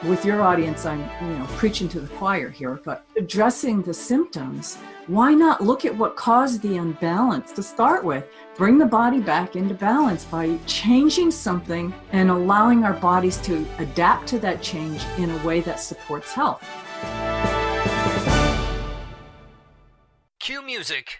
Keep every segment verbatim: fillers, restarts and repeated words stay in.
with your audience, I'm, you know, preaching to the choir here, but addressing the symptoms, why not look at what caused the imbalance to start with? Bring the body back into balance by changing something and allowing our bodies to adapt to that change in a way that supports health. Cue music.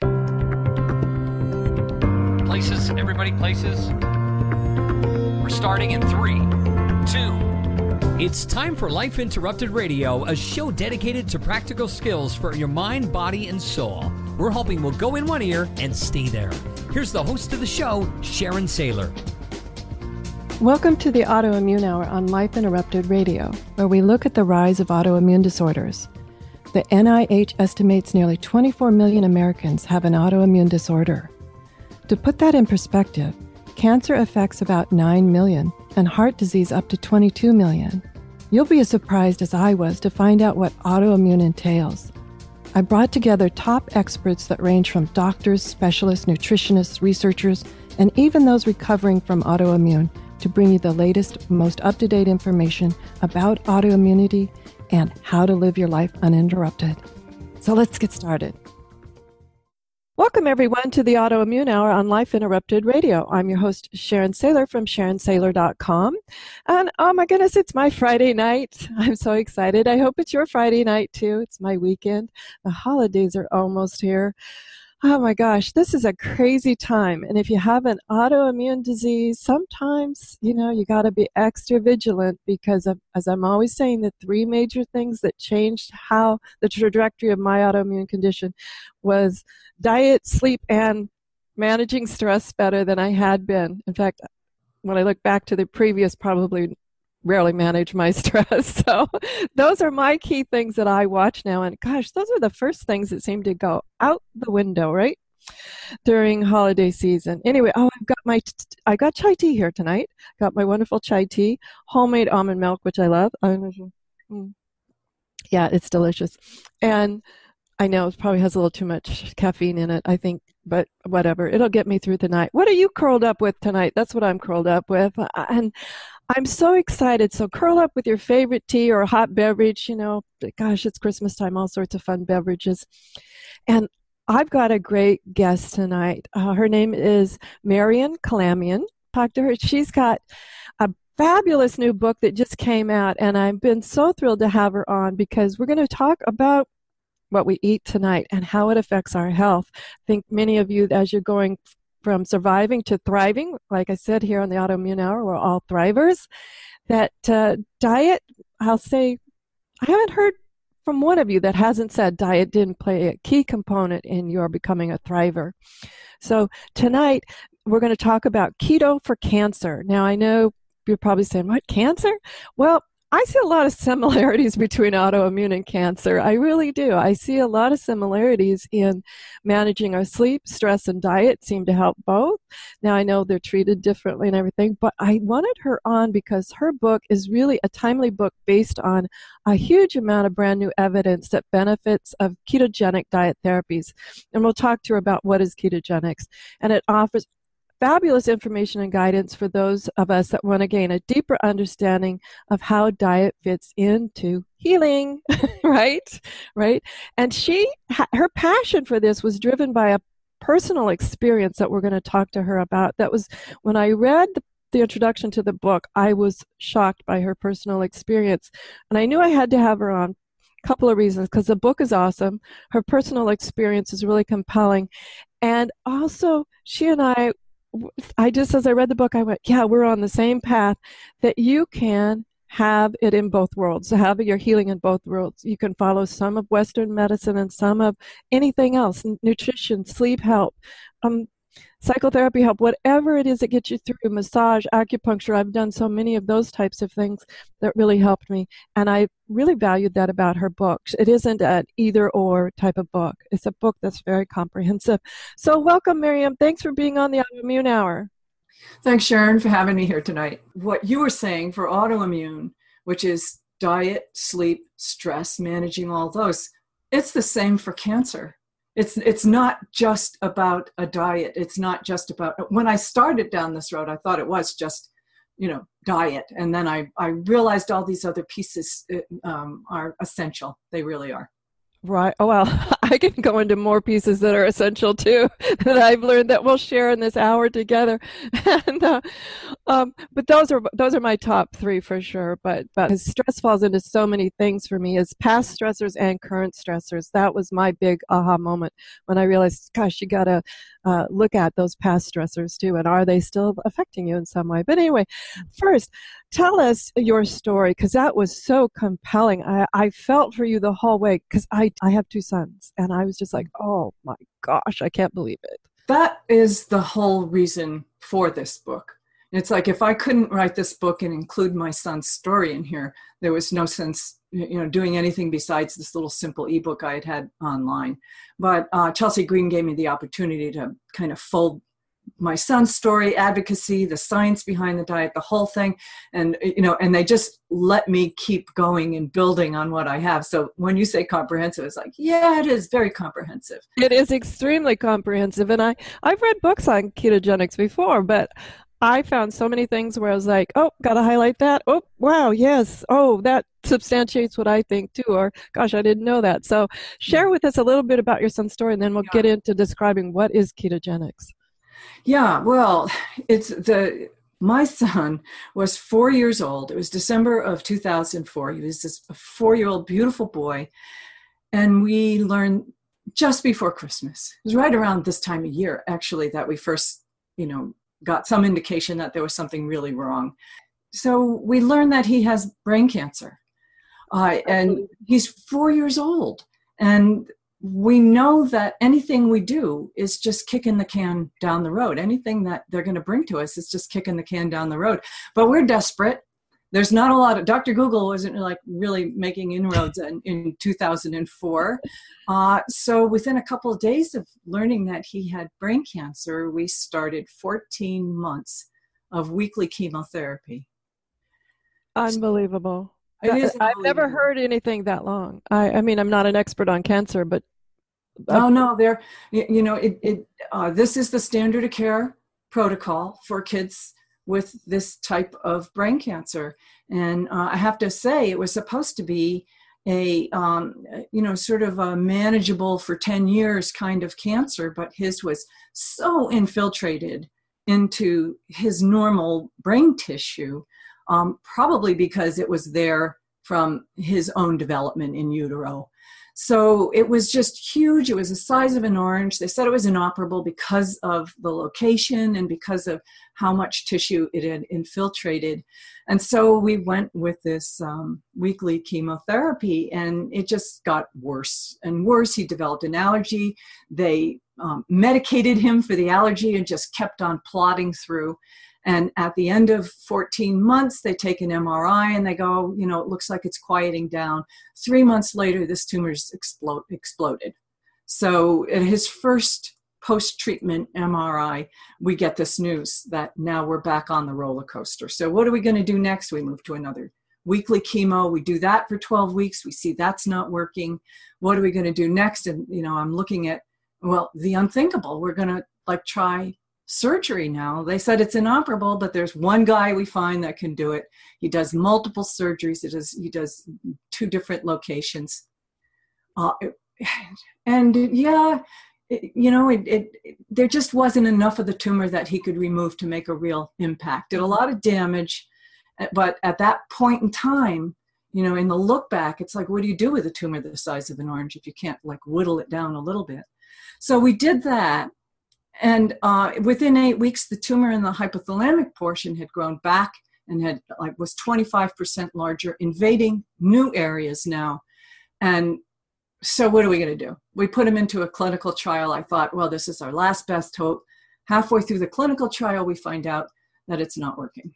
Places, everybody places. We're starting in three, two. It's time for Life Interrupted Radio, a show dedicated to practical skills for your mind, body, and soul. We're hoping we'll go in one ear and stay there. Here's the host of the show, Sharon Saylor. Welcome to the Autoimmune Hour on Life Interrupted Radio, where we look at the rise of autoimmune disorders. The N I H estimates nearly twenty-four million Americans have an autoimmune disorder. To put that in perspective, cancer affects about nine million, and heart disease up to twenty-two million. You'll be as surprised as I was to find out what autoimmune entails. I brought together top experts that range from doctors, specialists, nutritionists, researchers, and even those recovering from autoimmune to bring you the latest, most up-to-date information about autoimmunity and how to live your life uninterrupted. So let's get started. Welcome, everyone, to the Autoimmune Hour on Life Interrupted Radio. I'm your host, Sharon Saylor from Sharon Saylor dot com. And oh my goodness, it's my Friday night. I'm so excited. I hope it's your Friday night, too. It's my weekend. The holidays are almost here. Oh my gosh, this is a crazy time. And if you have an autoimmune disease, sometimes, you know, you got to be extra vigilant because, of, as I'm always saying, the three major things that changed how the trajectory of my autoimmune condition was diet, sleep, and managing stress better than I had been. In fact, when I look back to the previous, probably rarely manage my stress. So those are my key things that I watch now. And gosh, those are the first things that seem to go out the window, right? During holiday season. Anyway, oh, I've got my, I got chai tea here tonight. Got my wonderful chai tea, homemade almond milk, which I love. Mm. Yeah, it's delicious. And I know it probably has a little too much caffeine in it, I think, but whatever. It'll get me through the night. What are you curled up with tonight? That's what I'm curled up with. And I'm so excited. So curl up with your favorite tea or a hot beverage. You know, gosh, it's Christmas time, all sorts of fun beverages. And I've got a great guest tonight. Uh, her name is Marion Kalamian. Talk to her. She's got a fabulous new book that just came out, and I've been so thrilled to have her on because we're going to talk about what we eat tonight and how it affects our health. I think many of you, as you're going from surviving to thriving, like I said here on the Autoimmune Hour, we're all thrivers, that uh, diet, I'll say, I haven't heard from one of you that hasn't said diet didn't play a key component in your becoming a thriver. So tonight, we're going to talk about keto for cancer. Now, I know you're probably saying, what, cancer? Well, I see a lot of similarities between autoimmune and cancer. I really do. I see a lot of similarities in managing our sleep, stress, and diet seem to help both. Now, I know they're treated differently and everything, but I wanted her on because her book is really a timely book based on a huge amount of brand new evidence that benefits of ketogenic diet therapies. And we'll talk to her about what is ketogenics. And it offers fabulous information and guidance for those of us that want to gain a deeper understanding of how diet fits into healing, right? Right? And she, her passion for this was driven by a personal experience that we're going to talk to her about. That was when I read the, the introduction to the book, I was shocked by her personal experience. And I knew I had to have her on. A couple of reasons, because the book is awesome. Her personal experience is really compelling. And also, she and I I just, as I read the book, I went, yeah, we're on the same path, that you can have it in both worlds, to have your healing in both worlds. You can follow some of Western medicine and some of anything else, nutrition, sleep help, um, psychotherapy help, whatever it is that gets you through, massage, acupuncture. I've done so many of those types of things that really helped me. And I really valued that about her book. It isn't an either or type of book. It's a book that's very comprehensive. So welcome, Miriam. Thanks for being on the Autoimmune Hour. Thanks, Sharon, for having me here tonight. What you were saying for autoimmune, which is diet, sleep, stress, managing all those, it's the same for cancer. It's it's not just about a diet. It's not just about, when I started down this road, I thought it was just you know, diet. And then I, I realized all these other pieces um, are essential. They really are. Right. Oh, well, I can go into more pieces that are essential too that I've learned that we'll share in this hour together. And, uh, um, but those are those are my top three for sure. But but 'cause stress falls into so many things for me, as past stressors and current stressors. That was my big aha moment when I realized, gosh, you got to uh, look at those past stressors too, and are they still affecting you in some way? But anyway, first, tell us your story, because that was so compelling. I, I felt for you the whole way, because I, I have two sons, and I was just like, oh my gosh, I can't believe it. That is the whole reason for this book. It's like, if I couldn't write this book and include my son's story in here, there was no sense, you know, doing anything besides this little simple ebook I had had online. But uh, Chelsea Green gave me the opportunity to kind of fold my son's story, advocacy, the science behind the diet, the whole thing. And, you know, and they just let me keep going and building on what I have. So when you say comprehensive, it's like, yeah, it is very comprehensive. It is extremely comprehensive. And I, I've read books on ketogenics before, but I found so many things where I was like, oh, got to highlight that. Oh, wow, yes. Oh, that substantiates what I think too. Or, gosh, I didn't know that. So share with us a little bit about your son's story, and then we'll yeah. get into describing what is ketogenics. Yeah, well, it's the my son was four years old. It was December of two thousand four. He was this four-year-old beautiful boy. And we learned just before Christmas, it was right around this time of year, actually, that we first, you know, got some indication that there was something really wrong. So we learned that he has brain cancer. Uh, and he's four years old. And we know that anything we do is just kicking the can down the road. Anything that they're going to bring to us is just kicking the can down the road. But we're desperate. There's not a lot of, Doctor Google wasn't like really making inroads in, in two thousand four. Uh, so within a couple of days of learning that he had brain cancer, we started fourteen months of weekly chemotherapy. Unbelievable. It is I've never heard anything that long. I, I mean, I'm not an expert on cancer, but no, no, there. You know, it. it uh, this is the standard of care protocol for kids with this type of brain cancer, and uh, I have to say, it was supposed to be a, um, you know, sort of a manageable for ten years kind of cancer, but his was so infiltrated into his normal brain tissue. Um, probably because it was there from his own development in utero. So it was just huge. It was the size of an orange. They said it was inoperable because of the location and because of how much tissue it had infiltrated. And so we went with this um, weekly chemotherapy, and it just got worse and worse. He developed an allergy. They um, medicated him for the allergy and just kept on plodding through. And at the end of fourteen months, they take an M R I and they go, you know, it looks like it's quieting down. Three months later, this tumor's explode, exploded. So at his first post-treatment M R I, we get this news that now we're back on the roller coaster. So what are we going to do next? We move to another weekly chemo. We do that for twelve weeks. We see that's not working. What are we going to do next? And, you know, I'm looking at, well, the unthinkable. We're going to like try surgery now. They said it's inoperable, but there's one guy we find that can do it. He does multiple surgeries. He does, he does two different locations. Uh, and yeah, it, you know, it, it, it, there just wasn't enough of the tumor that he could remove to make a real impact. Did a lot of damage, but at that point in time, you know, in the look back, it's like, what do you do with a tumor the size of an orange if you can't like whittle it down a little bit? So we did that. And uh, within eight weeks, the tumor in the hypothalamic portion had grown back and had like was twenty-five percent larger, invading new areas now. And so what are we going to do? We put him into a clinical trial. I thought, well, this is our last best hope. Halfway through the clinical trial, we find out that it's not working.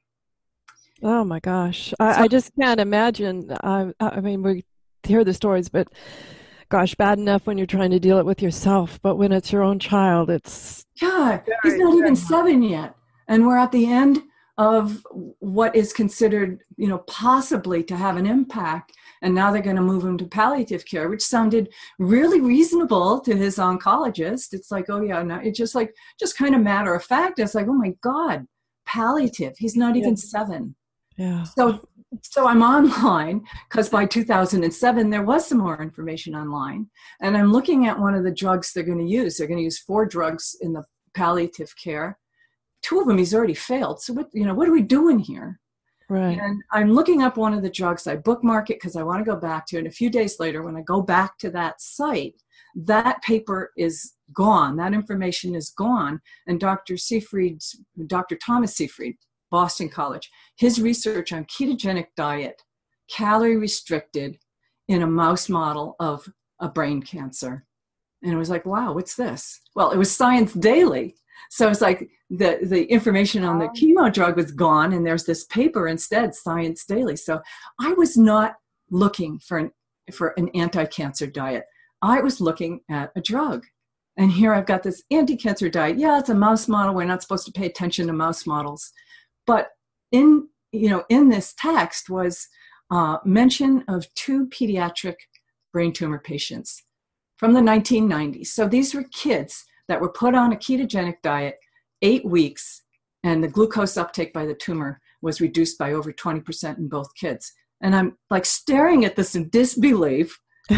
Oh my gosh. I, so, I just can't imagine. I, I mean, we hear the stories, but gosh, bad enough when you're trying to deal it with yourself, but when it's your own child, it's... Yeah, he's not even seven yet. And we're at the end of what is considered, you know, possibly to have an impact. And now they're going to move him to palliative care, which sounded really reasonable to his oncologist. It's like, oh yeah, no, it's just like, just kind of matter of fact. It's like, oh my God, palliative. He's not even Yeah. seven. Yeah. So, so I'm online because by two thousand seven, there was some more information online. And I'm looking at one of the drugs they're going to use. They're going to use four drugs in the palliative care. Two of them he's already failed. So what, you know, what are we doing here? Right. And I'm looking up one of the drugs. I bookmark it because I want to go back to it. And a few days later, when I go back to that site, that paper is gone. That information is gone. And Doctor Seyfried's, Doctor Thomas Seyfried, Boston College, his research on ketogenic diet, calorie restricted in a mouse model of a brain cancer. And it was like, wow, what's this? Well, it was Science Daily. So it's like the, the information on the chemo drug was gone, and there's this paper instead, Science Daily. So I was not looking for an, for an anti-cancer diet. I was looking at a drug. And here I've got this anti-cancer diet. Yeah, it's a mouse model. We're not supposed to pay attention to mouse models. But in, you know, in this text was uh, mention of two pediatric brain tumor patients from the nineteen nineties. So these were kids that were put on a ketogenic diet eight weeks, and the glucose uptake by the tumor was reduced by over twenty percent in both kids. And I'm like staring at this in disbelief,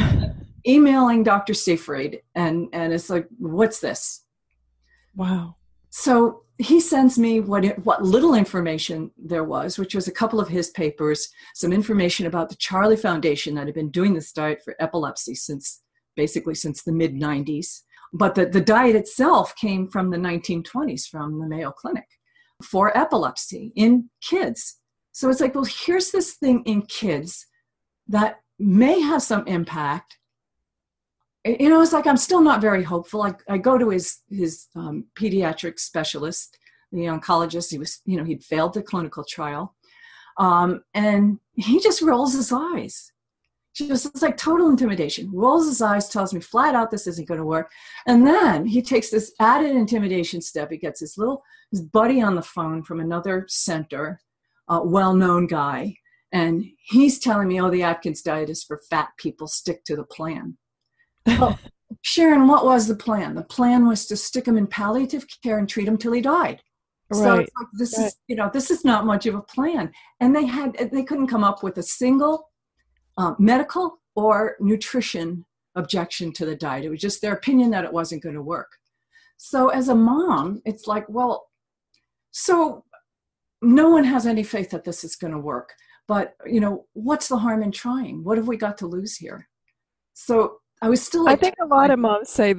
emailing Doctor Seyfried, and, and it's like, what's this? Wow. So he sends me what it, what little information there was, which was a couple of his papers, some information about the Charlie Foundation that had been doing this diet for epilepsy since basically since the mid nineties. But the, the diet itself came from the nineteen twenties from the Mayo Clinic for epilepsy in kids. So it's like, well, here's this thing in kids that may have some impact. You know, it's like, I'm still not very hopeful. I, I go to his, his um, pediatric specialist, the oncologist. He was, you know, he'd failed the clinical trial. Um, and he just rolls his eyes. Just, it's like total intimidation. Rolls his eyes, tells me flat out this isn't going to work. And then he takes this added intimidation step. He gets his little his buddy on the phone from another center, a well-known guy. And he's telling me, oh, the Atkins diet is for fat people. Stick to the plan. Well, Sharon, what was the plan? The plan was to stick him in palliative care and treat him till he died. Right. So it's like, this Right. is, you know, this is not much of a plan. And they had, they couldn't come up with a single uh, medical or nutrition objection to the diet. It was just their opinion that it wasn't going to work. So as a mom, it's like, well, so no one has any faith that this is going to work. But, you know, what's the harm in trying? What have we got to lose here? So I was still like, I think a lot of moms say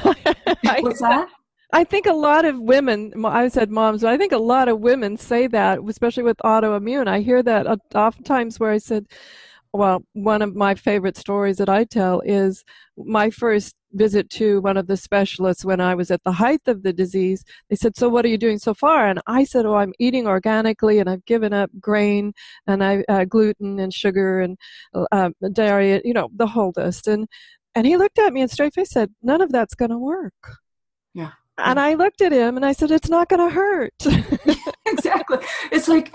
that. what's that? I think a lot of women, I said moms, but I think a lot of women say that, especially with autoimmune. I hear that oftentimes where I said, well, one of my favorite stories that I tell is my first visit to one of the specialists when I was at the height of the disease. They said, so what are you doing so far? And I said, oh, I'm eating organically, and I've given up grain and I uh, gluten and sugar and uh, dairy, you know, the whole list. And and he looked at me and straight face said, none of that's going to work. Yeah. And I looked at him and I said, it's not going to hurt. Exactly. It's like,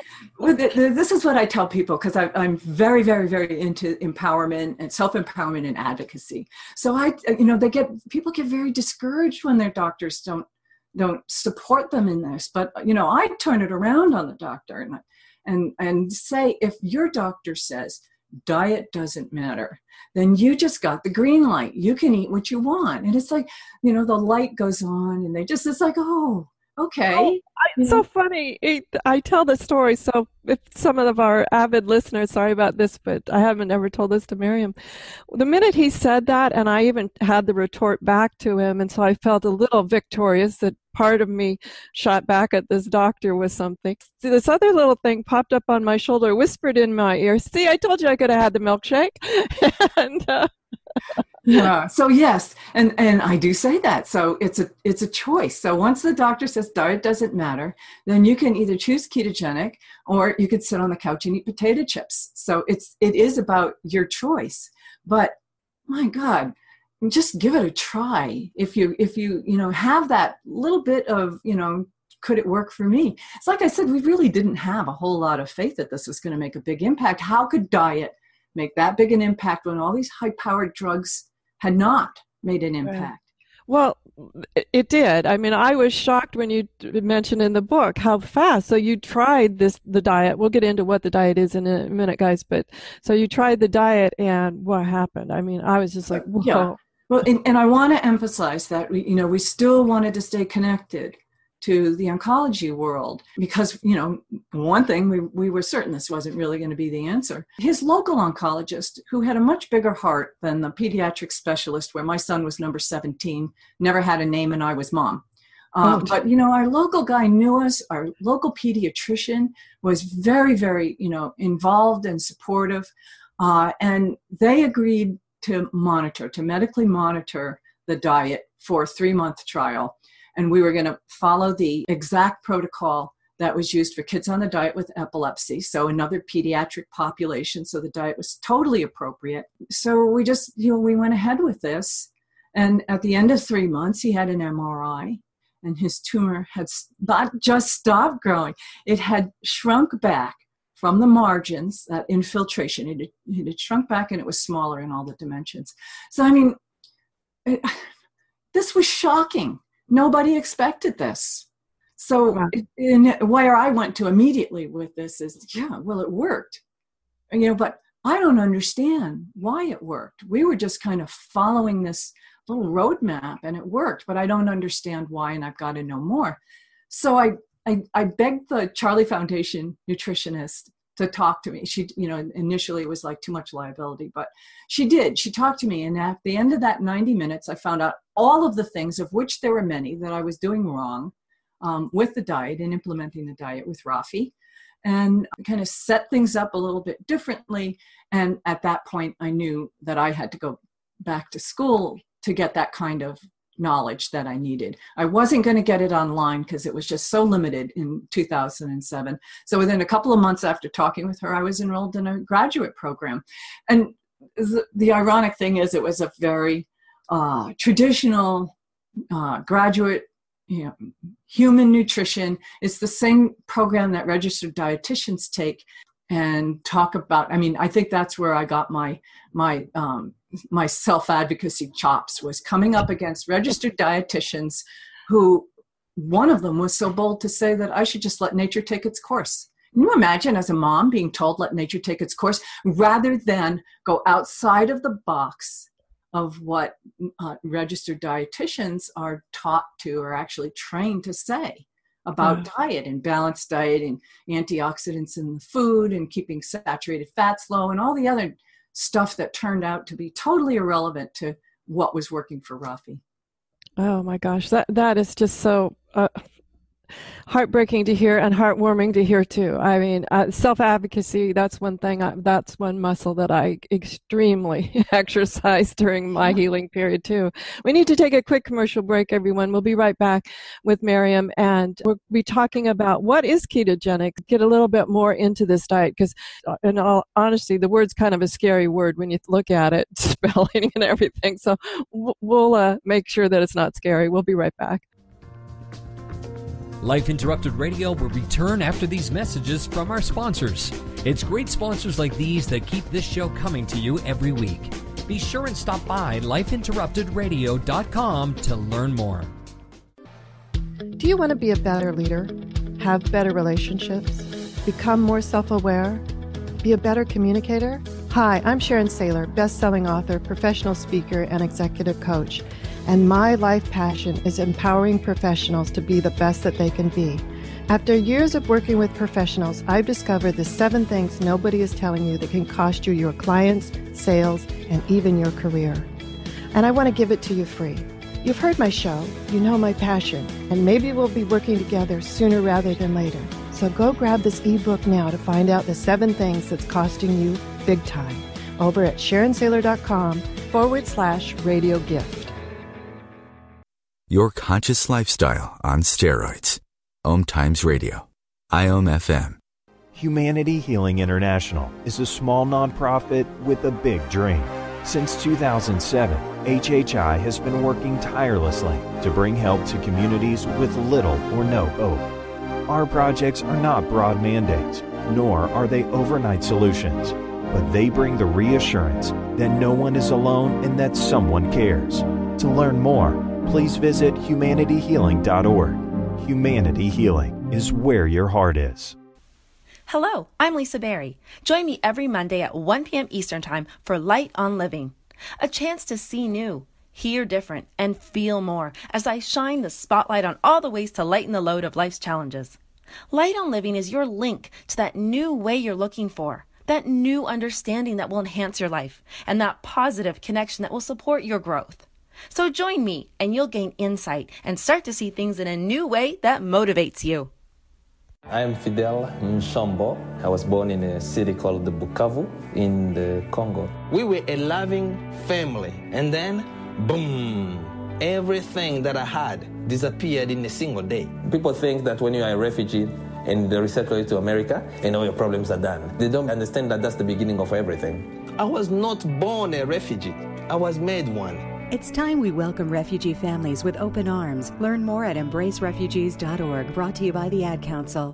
this is what I tell people, because I'm very, very, very into empowerment and self-empowerment and advocacy. So I, you know, they get, people get very discouraged when their doctors don't, don't support them in this. But, you know, I turn it around on the doctor and, and, and say, if your doctor says diet doesn't matter, then you just got the green light. You can eat what you want. And it's like, you know, the light goes on and they just, it's like, oh, okay. Oh, it's so funny. It, I tell the story. So if some of our avid listeners, sorry about this, but I haven't ever told this to Miriam. The minute he said that, and I even had the retort back to him, and so I felt a little victorious that part of me shot back at this doctor with something. See, this other little thing popped up on my shoulder, whispered in my ear, see, I told you I could have had the milkshake. and uh, yeah. So yes, and and I do say that. So it's a it's a choice. So once the doctor says diet doesn't matter, then you can either choose ketogenic or you could sit on the couch and eat potato chips. So it's it is about your choice. But my God, just give it a try. If you if you you know have that little bit of, you know, could it work for me? It's like I said, we really didn't have a whole lot of faith that this was going to make a big impact. How could diet make that big an impact when all these high-powered drugs had not made an impact? Right. Well, it did. I mean, I was shocked when you mentioned in the book how fast. So you tried this, the diet. We'll get into what the diet is in a minute, guys. But so you tried the diet, and what happened? I mean, I was just like, whoa. Yeah. Well, and, and I want to emphasize that we, you know, we still wanted to stay connected to the oncology world because, you know, one thing, we, we were certain this wasn't really going to be the answer. His local oncologist, who had a much bigger heart than the pediatric specialist where my son was number seventeen, never had a name and I was mom. Um, but, you know, our local guy knew us. Our local pediatrician was very, very, you know, involved and supportive. Uh, and they agreed to monitor, to medically monitor the diet for a three-month trial. And we were going to follow the exact protocol that was used for kids on the diet with epilepsy, so another pediatric population. So the diet was totally appropriate. So we just, you know, we went ahead with this. And at the end of three months, he had an M R I, and his tumor had not just stopped growing. It had shrunk back from the margins, that infiltration. It had, it had shrunk back, and it was smaller in all the dimensions. So, I mean, it, this was shocking. Nobody expected this. So wow. in, where I went to immediately with this is, yeah, well, it worked. And, you know, but I don't understand why it worked. We were just kind of following this little roadmap, and it worked, but I don't understand why, and I've got to know more. So I, I, I begged the Charlie Foundation nutritionist to talk to me. She, you know, initially it was like too much liability, but she did. She talked to me, and at the end of that ninety minutes, I found out all of the things, of which there were many, that I was doing wrong um, with the diet and implementing the diet with Rafi, and kind of set things up a little bit differently. And at that point, I knew that I had to go back to school to get that kind of knowledge that I needed. I wasn't going to get it online because it was just so limited in two thousand seven. So within a couple of months after talking with her, I was enrolled in a graduate program. And the, the ironic thing is, it was a very uh, traditional uh, graduate, you know, human nutrition. It's the same program that registered dietitians take and talk about. I mean, I think that's where I got my my um, my self-advocacy chops, was coming up against registered dietitians who, one of them was so bold to say that I should just let nature take its course. Can you imagine, as a mom, being told, let nature take its course, rather than go outside of the box of what uh, registered dietitians are taught to, or actually trained to say about mm. diet and balanced diet and antioxidants in the food and keeping saturated fats low and all the other stuff that turned out to be totally irrelevant to what was working for Rafi. Oh my gosh, that that is just so uh, heartbreaking to hear, and heartwarming to hear too. I mean, uh, self-advocacy, that's one thing, I, that's one muscle that I extremely exercised during my healing period too. We need to take a quick commercial break, everyone. We'll be right back with Miriam, and we'll be talking about what is ketogenic, get a little bit more into this diet, because in all honesty, the word's kind of a scary word when you look at it, spelling and everything. So we'll uh, make sure that it's not scary. We'll be right back. Life Interrupted Radio will return after these messages from our sponsors. It's great sponsors like these that keep this show coming to you every week. Be sure and stop by life interrupted radio dot com to learn more. Do you want to be a better leader, have better relationships, become more self-aware, be a better communicator? Hi, I'm Sharon Saylor, best-selling author, professional speaker, and executive coach. And my life passion is empowering professionals to be the best that they can be. After years of working with professionals, I've discovered the seven things nobody is telling you that can cost you your clients, sales, and even your career. And I want to give it to you free. You've heard my show, you know my passion, and maybe we'll be working together sooner rather than later. So go grab this ebook now to find out the seven things that's costing you big time over at sharonsaylor.com forward slash radio gift. Your conscious lifestyle on steroids. Om Times Radio. I O M F M. Humanity Healing International is a small nonprofit with a big dream. Since two thousand seven, H H I has been working tirelessly to bring help to communities with little or no hope. Our projects are not broad mandates, nor are they overnight solutions, but they bring the reassurance that no one is alone and that someone cares. To learn more, please visit humanity healing dot org. Humanity Healing is where your heart is. Hello, I'm Lisa Berry. Join me every Monday at one p.m. Eastern Time for Light on Living, a chance to see new, hear different, and feel more as I shine the spotlight on all the ways to lighten the load of life's challenges. Light on Living is your link to that new way you're looking for, that new understanding that will enhance your life, and that positive connection that will support your growth. So join me and you'll gain insight and start to see things in a new way that motivates you. I am Fidel Mshombo. I was born in a city called the Bukavu in the Congo. We were a loving family, and then, boom, everything that I had disappeared in a single day. People think that when you are a refugee and they resettle you to America, and all your problems are done. They don't understand that that's the beginning of everything. I was not born a refugee. I was made one. It's time we welcome refugee families with open arms. Learn more at embrace refugees dot org, brought to you by the Ad Council.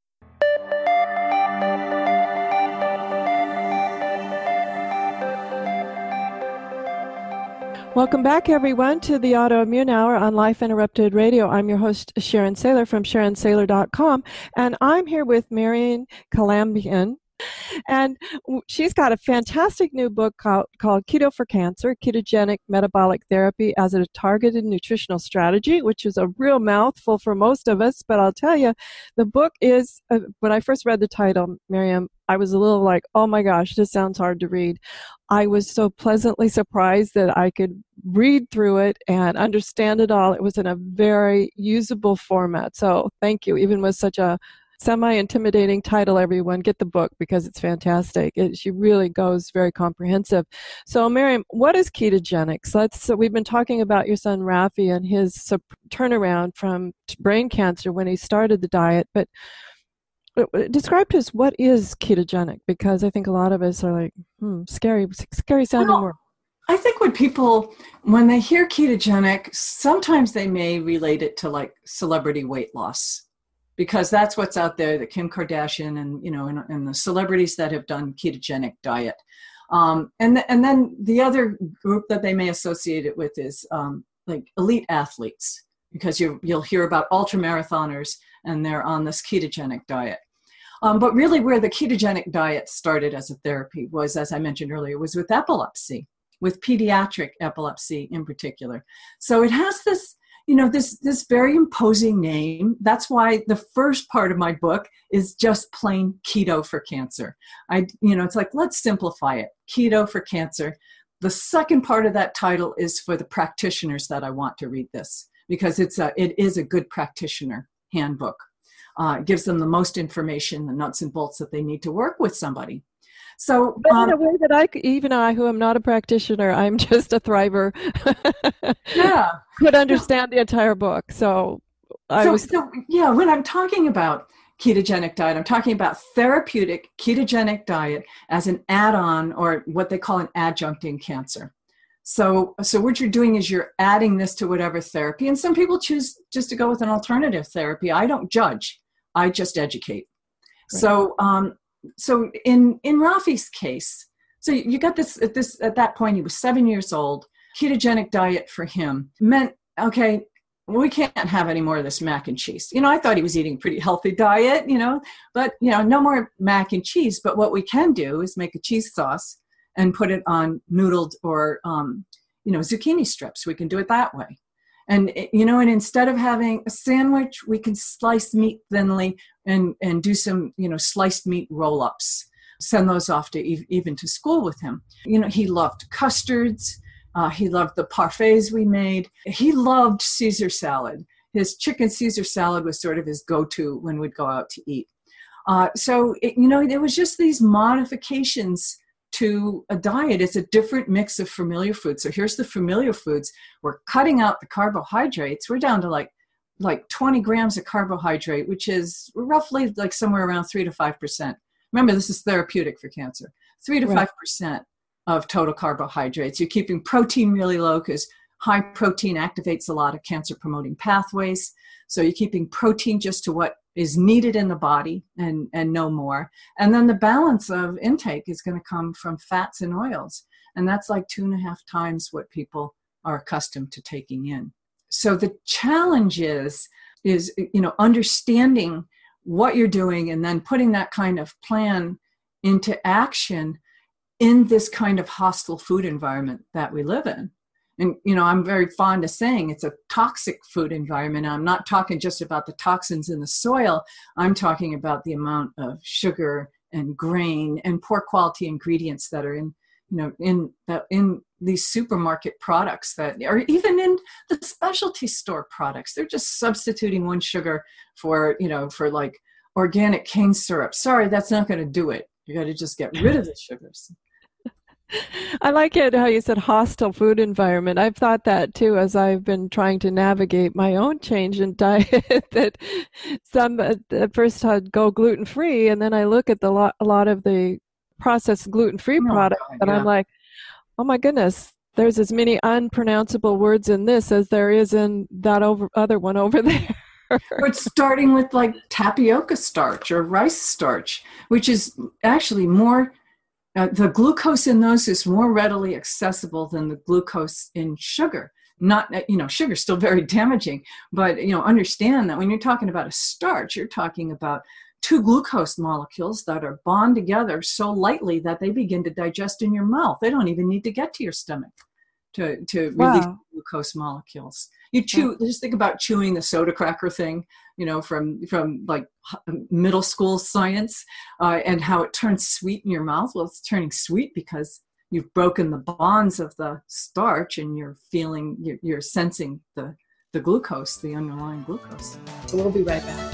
Welcome back, everyone, to the Autoimmune Hour on Life Interrupted Radio. I'm your host, Sharon Saylor from sharon saylor dot com, and I'm here with Marion Calambian. And she's got a fantastic new book called, called Keto for Cancer, Ketogenic Metabolic Therapy as a Targeted Nutritional Strategy, which is a real mouthful for most of us. But I'll tell you, the book is, uh, when I first read the title, Miriam, I was a little like, oh my gosh, this sounds hard to read. I was so pleasantly surprised that I could read through it and understand it all. It was in a very usable format. So thank you, even with such a semi-intimidating title. Everyone get the book because it's fantastic. It, she really goes very comprehensive. So Miriam, what is ketogenics? Let's, so we've been talking about your son Rafi and his sup- turnaround from brain cancer when he started the diet, but describe to us what is ketogenic, because I think a lot of us are like, hmm, scary, scary sounding well, word. I think when people, when they hear ketogenic, sometimes they may relate it to like celebrity weight loss, because that's what's out there, the Kim Kardashian and, you know, and, and the celebrities that have done ketogenic diet. Um, and, th- and then the other group that they may associate it with is um, like elite athletes, because you, you'll hear about ultra marathoners and they're on this ketogenic diet. Um, but really where the ketogenic diet started as a therapy was, as I mentioned earlier, was with epilepsy, with pediatric epilepsy in particular. So it has this, you know, this, this very imposing name. That's why the first part of my book is just plain Keto for Cancer. I, you know, it's like, let's simplify it. Keto for Cancer. The second part of that title is for the practitioners that I want to read this, because it's a, it is a good practitioner handbook. Uh, it gives them the most information, the nuts and bolts that they need to work with somebody. So, but um, in a way that I, even I, who am not a practitioner, I'm just a thriver, yeah, could understand the entire book. So, I so, was, so, yeah, when I'm talking about ketogenic diet, I'm talking about therapeutic ketogenic diet as an add-on, or what they call an adjunct in cancer. So, so what you're doing is you're adding this to whatever therapy, and some people choose just to go with an alternative therapy. I don't judge, I just educate. Right. So, um, so in in Rafi's case, so you got this at this at that point he was seven years old. Ketogenic diet for him meant, okay, we can't have any more of this mac and cheese. You know, I thought he was eating a pretty healthy diet, you know, but you know, no more mac and cheese. But what we can do is make a cheese sauce and put it on noodled or, um, you know, zucchini strips. We can do it that way. And, you know, and instead of having a sandwich, we can slice meat thinly and, and do some, you know, sliced meat roll-ups. Send those off to even to school with him. You know, he loved custards. Uh, he loved the parfaits we made. He loved Caesar salad. His chicken Caesar salad was sort of his go-to when we'd go out to eat. Uh, so, it, you know, there was just these modifications to a diet. It's a different mix of familiar foods. So here's the familiar foods. We're cutting out the carbohydrates. We're down to like like twenty grams of carbohydrate, which is roughly like somewhere around three to five percent. Remember, this is therapeutic for cancer. Three to five percent of total carbohydrates. You're keeping protein really low because high protein activates a lot of cancer promoting pathways. So you're keeping protein just to what is needed in the body and, and no more. And then the balance of intake is going to come from fats and oils. And that's like two and a half times what people are accustomed to taking in. so the challenge is, is, you know, understanding what you're doing and then putting that kind of plan into action in this kind of hostile food environment that we live in. And, you know, I'm very fond of saying it's a toxic food environment. I'm not talking just about the toxins in the soil. I'm talking about the amount of sugar and grain and poor quality ingredients that are in, you know, in the, in these supermarket products that are even in the specialty store products. They're just substituting one sugar for, you know, for like organic cane syrup. Sorry, that's not going to do it. You got to just get rid of the sugars. I like it how you said hostile food environment. I've thought that too as I've been trying to navigate my own change in diet. That some at first I'd go gluten free, and then I look at the lot, a lot of the processed gluten free oh, products, God, and yeah. I'm like, oh my goodness, there's as many unpronounceable words in this as there is in that over, other one over there. But starting with like tapioca starch or rice starch, which is actually more. Uh, the glucose in those is more readily accessible than the glucose in sugar. Not, you know, sugar's still very damaging, but, you know, understand that when you're talking about a starch, you're talking about two glucose molecules that are bond together so lightly that they begin to digest in your mouth. They don't even need to get to your stomach to, to release wow. glucose molecules. You chew, yeah. just think about chewing the soda cracker thing, you know, from, from like middle school science, uh, and how it turns sweet in your mouth. Well, it's turning sweet because you've broken the bonds of the starch and you're feeling, you're, you're sensing the, the glucose, the underlying glucose. So we'll be right back.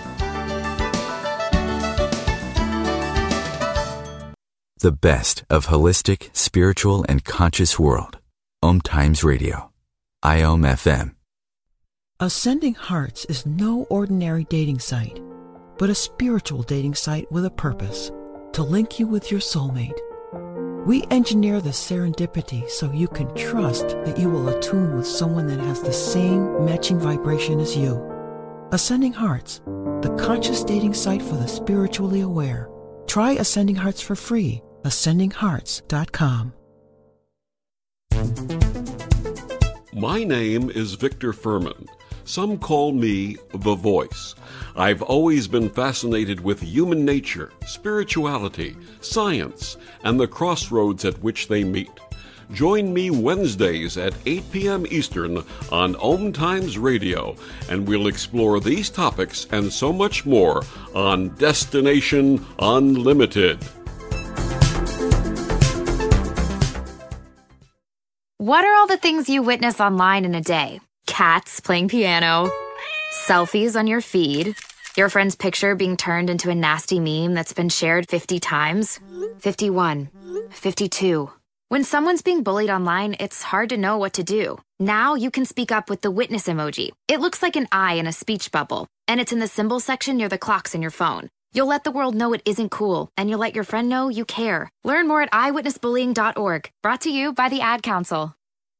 The best of holistic, spiritual, and conscious world. Om Times Radio. I O M F M. Ascending Hearts is no ordinary dating site, but a spiritual dating site with a purpose, to link you with your soulmate. We engineer the serendipity so you can trust that you will attune with someone that has the same matching vibration as you. Ascending Hearts, the conscious dating site for the spiritually aware. Try Ascending Hearts for free. ascending hearts dot com. My name is Victor Furman. Some call me The Voice. I've always been fascinated with human nature, spirituality, science, and the crossroads at which they meet. Join me Wednesdays at eight p.m. Eastern on Om Times Radio, and we'll explore these topics and so much more on Destination Unlimited. What are all the things you witness online in a day? Cats playing piano, selfies on your feed, your friend's picture being turned into a nasty meme that's been shared fifty times, fifty-one, fifty-two. When someone's being bullied online, it's hard to know what to do. Now you can speak up with the witness emoji. It looks like an eye in a speech bubble, and it's in the symbol section near the clocks in your phone. You'll let the world know it isn't cool, and you'll let your friend know you care. Learn more at i witness bullying dot org. Brought to you by the Ad Council.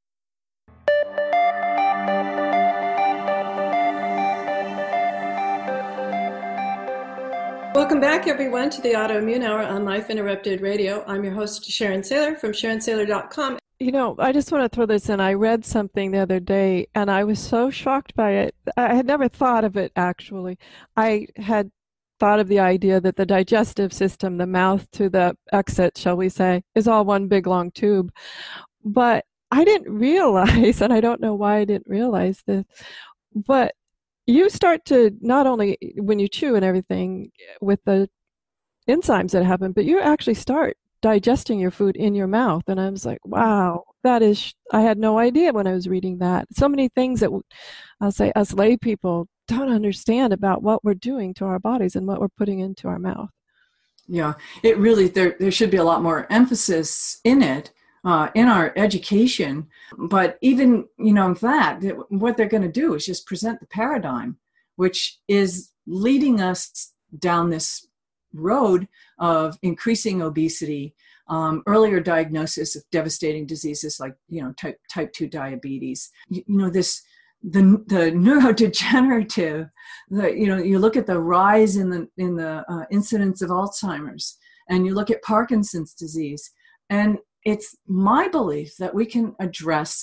Welcome back, everyone, to the Autoimmune Hour on Life Interrupted Radio. I'm your host, Sharon Saylor from sharon saylor dot com. You know, I just want to throw this in. I read something the other day, and I was so shocked by it. I had never thought of it, actually. I had thought of the idea that the digestive system, the mouth to the exit, shall we say, is all one big long tube. But I didn't realize, and I don't know why I didn't realize this, but you start to, not only when you chew and everything with the enzymes that happen, but you actually start digesting your food in your mouth. And I was like, wow, that is, I had no idea when I was reading that. So many things that I'll say us lay people don't understand about what we're doing to our bodies and what we're putting into our mouth. Yeah, it really, there, there should be a lot more emphasis in it. Uh, in our education, but even, you know, that, what they're going to do is just present the paradigm, which is leading us down this road of increasing obesity, um, earlier diagnosis of devastating diseases like, you know, type type two diabetes. You, you know, this the the neurodegenerative. The you know, you look at the rise in the in the uh, incidence of Alzheimer's, and you look at Parkinson's disease, and it's my belief that we can address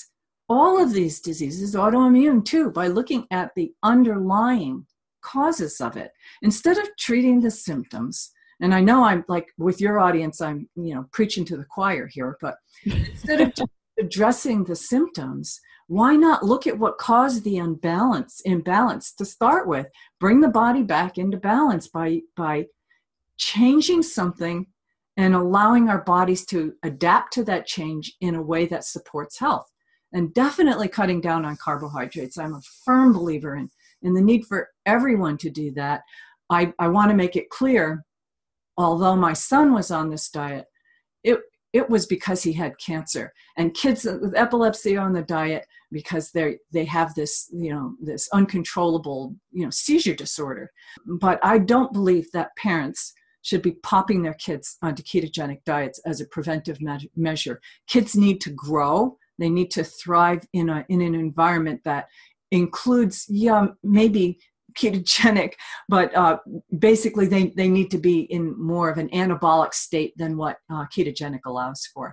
all of these diseases autoimmune too, by looking at the underlying causes of it instead of treating the symptoms. And I know I'm like with your audience, I'm, you know, preaching to the choir here, but instead of addressing the symptoms, why not look at what caused the unbalance, imbalance to start with? Bring the body back into balance by, by changing something and allowing our bodies to adapt to that change in a way that supports health. And definitely cutting down on carbohydrates. I'm a firm believer in, in the need for everyone to do that. I, I want to make it clear, although my son was on this diet, it it was because he had cancer. And kids with epilepsy are on the diet because they they have this, you know, this uncontrollable, you know, seizure disorder. But I don't believe that parents should be popping their kids onto ketogenic diets as a preventive me- measure. Kids need to grow. They need to thrive in a in an environment that includes, yeah, maybe ketogenic, but uh, basically they, they need to be in more of an anabolic state than what uh, ketogenic allows for.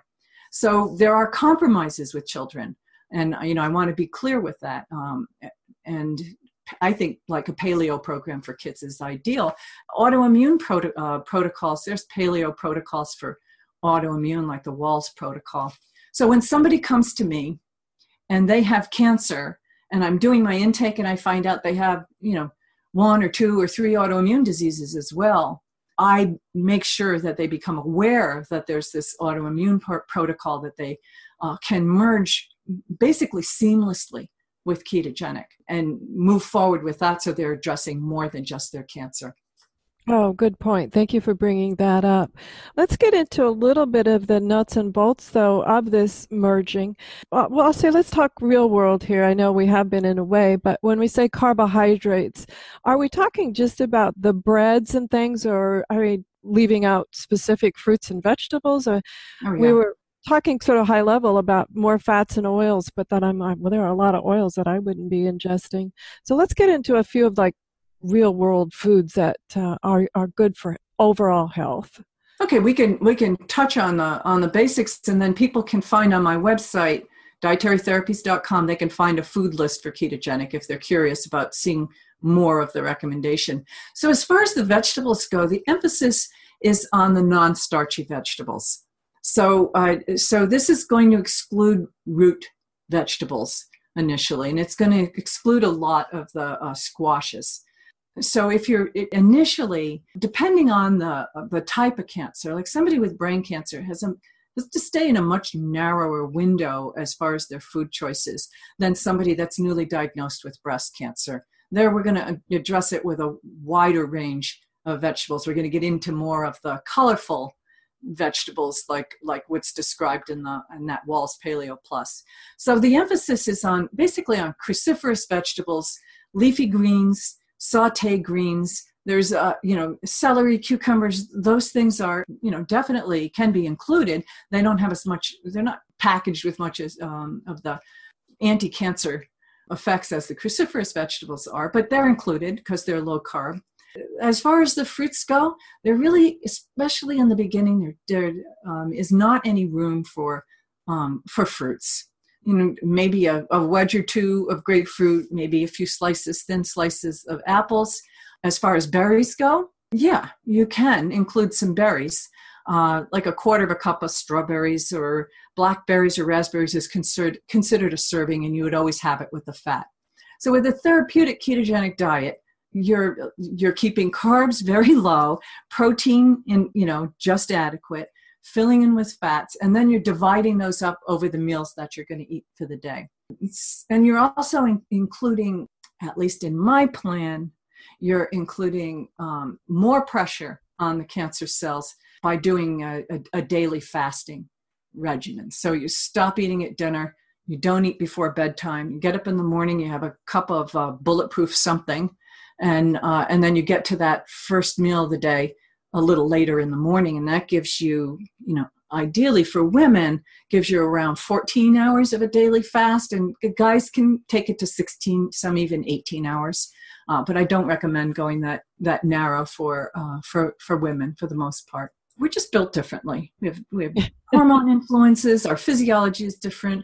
So there are compromises with children. And, you know, I want to be clear with that. Um, and I think like a paleo program for kids is ideal. Autoimmune proto- uh, protocols, there's paleo protocols for autoimmune, like the Walls protocol. So when somebody comes to me and they have cancer, and I'm doing my intake and I find out they have, you know, one or two or three autoimmune diseases as well, I make sure that they become aware that there's this autoimmune par- protocol that they uh, can merge basically seamlessly with ketogenic and move forward with that so they're addressing more than just their cancer. Oh, good point. Thank you for bringing that up. Let's get into a little bit of the nuts and bolts, though, of this merging. Uh, well, I'll say let's talk real world here. I know we have been in a way, but when we say carbohydrates, are we talking just about the breads and things, or are we leaving out specific fruits and vegetables? Or oh, yeah. We were talking sort of high level about more fats and oils, but then I'm, well, there are a lot of oils that I wouldn't be ingesting. So let's get into a few of like real world foods that uh, are are good for overall health. Okay, we can we can touch on the on the basics, and then people can find on my website dietary therapies dot com, they can find a food list for ketogenic if they're curious about seeing more of the recommendation. So as far as the vegetables go, the emphasis is on the non-starchy vegetables. So uh, so this is going to exclude root vegetables initially, and it's going to exclude a lot of the uh, squashes. So if you're initially, depending on the the type of cancer, like somebody with brain cancer has, a, has to stay in a much narrower window as far as their food choices than somebody that's newly diagnosed with breast cancer. There we're going to address it with a wider range of vegetables. We're going to get into more of the colorful vegetables like like what's described in the in that Walls Paleo Plus. So the emphasis is on basically on cruciferous vegetables, leafy greens, sauté greens. There's, uh, you know, celery, cucumbers. Those things are, you know, definitely can be included. They don't have as much, they're not packaged with much as um, of the anti-cancer effects as the cruciferous vegetables are, but they're included because they're low carb. As far as the fruits go, there really, especially in the beginning, there, there um, is not any room for um, for fruits. You know, maybe a, a wedge or two of grapefruit, maybe a few slices, thin slices of apples. As far as berries go, yeah, you can include some berries. Uh, like a quarter of a cup of strawberries or blackberries or raspberries is considered considered a serving, and you would always have it with the fat. So with a therapeutic ketogenic diet, you're you're keeping carbs very low, protein in, you know, just adequate, filling in with fats, and then you're dividing those up over the meals that you're going to eat for the day. And you're also in, including, at least in my plan, you're including um, more pressure on the cancer cells by doing a, a, a daily fasting regimen. So you stop eating at dinner, you don't eat before bedtime, you get up in the morning, you have a cup of uh, bulletproof something, and uh, and then you get to that first meal of the day a little later in the morning, and that gives you, you know, ideally for women, gives you around fourteen hours of a daily fast, and guys can take it to sixteen, some even eighteen hours. Uh, but I don't recommend going that that narrow for uh, for for women for the most part. We're just built differently. We have we have hormone influences. Our physiology is different.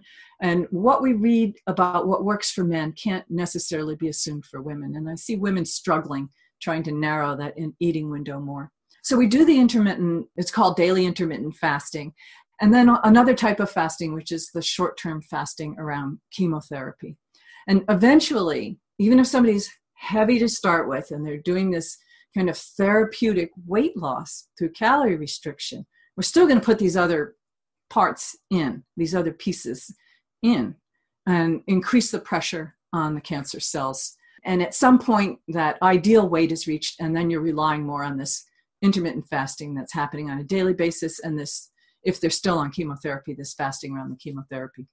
And what we read about what works for men can't necessarily be assumed for women. And I see women struggling, trying to narrow that in eating window more. So we do the intermittent, it's called daily intermittent fasting. And then another type of fasting, which is the short-term fasting around chemotherapy. And eventually, even if somebody's heavy to start with and they're doing this kind of therapeutic weight loss through calorie restriction, we're still going to put these other parts in, these other pieces in, and increase the pressure on the cancer cells. And at some point, that ideal weight is reached, and then you're relying more on this intermittent fasting that's happening on a daily basis, and this, if they're still on chemotherapy, this fasting around the chemotherapy.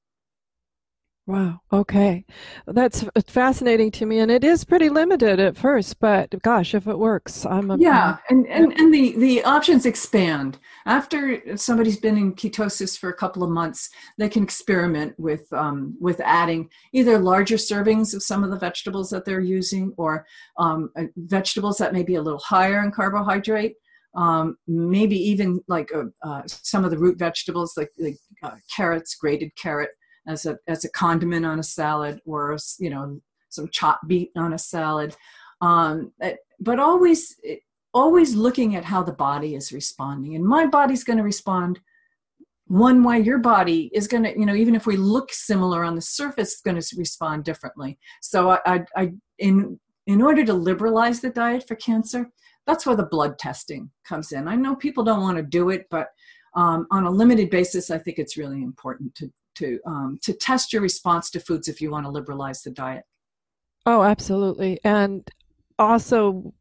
Wow. Okay. That's fascinating to me. And it is pretty limited at first, but gosh, if it works, I'm a... Yeah. And, and, and the, the options expand. After somebody's been in ketosis for a couple of months, they can experiment with, um, with adding either larger servings of some of the vegetables that they're using, or um, vegetables that may be a little higher in carbohydrate. Um, maybe even like uh, uh, some of the root vegetables, like, like uh, carrots, grated carrot, as a as a condiment on a salad, or, you know, some chopped beet on a salad. Um, but always, always looking at how the body is responding. And my body's going to respond one way. Your body is going to, you know, even if we look similar on the surface, it's going to respond differently. So I, I, I in in order to liberalize the diet for cancer, that's where the blood testing comes in. I know people don't want to do it, but um, on a limited basis, I think it's really important to to um, to test your response to foods if you want to liberalize the diet. Oh, absolutely. And also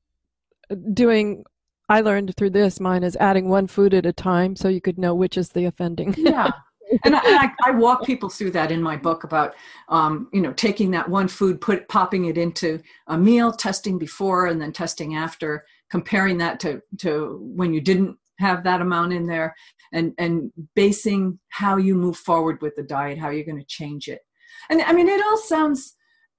doing, I learned through this, mine is adding one food at a time so you could know which is the offending. Yeah. And I, I, I walk people through that in my book about, um, you know, taking that one food, put popping it into a meal, testing before and then testing after, comparing that to, to when you didn't have that amount in there, and, and basing how you move forward with the diet, how you're going to change it. And I mean, it all sounds